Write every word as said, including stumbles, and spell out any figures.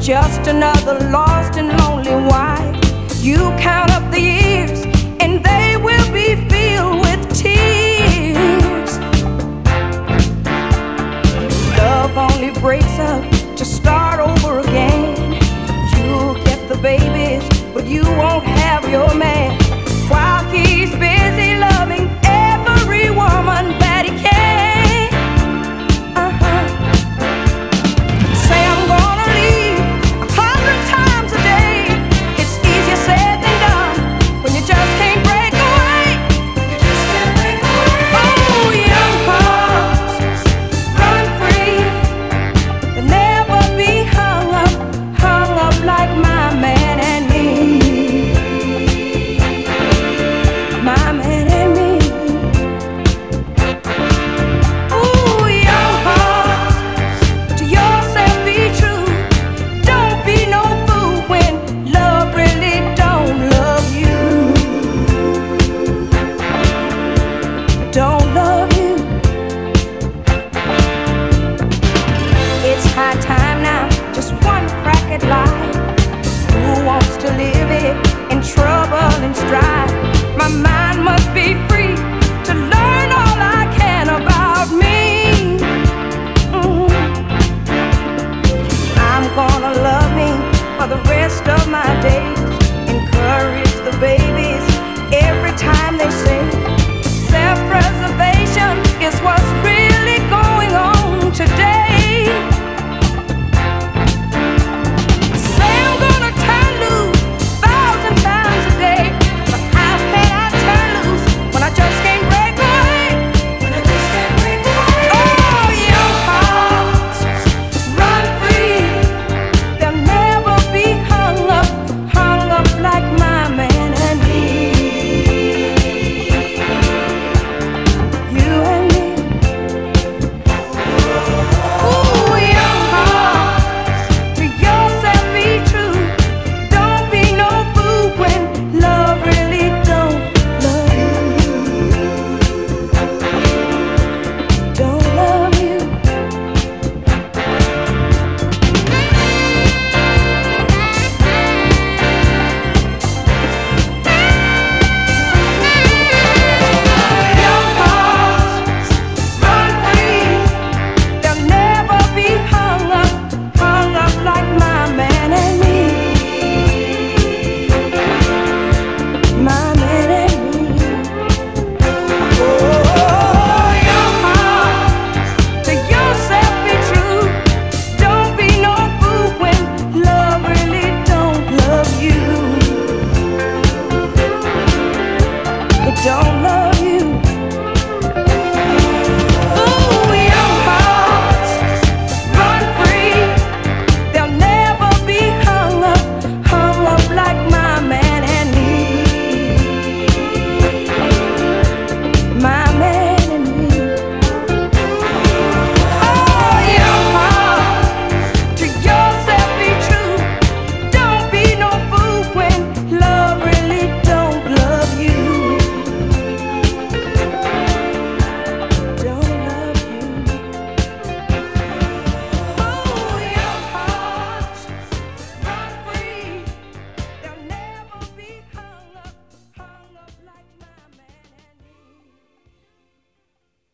just another lost and lonely wife. You count up the years and they will be filled with tears. Love only breaks up to start over again. You'll get the babies, but you won't have your man, while he's busy loving every woman that he can. Uh-huh. Say I'm gonna leave a hundred times a day. It's easier said than done when you just can't break away. You just can't break away. Oh, young hearts, run free and never be hung up, hung up like my man and me. My man and me. Ooh, young hearts, to yourself be true. Don't be no fool when love really don't love you. Don't love you. It's high time now, just one crack at life. Who wants to live it in trouble and strife? My mind must be free to learn all I can about me. Mhm. I'm gonna love me for the rest of my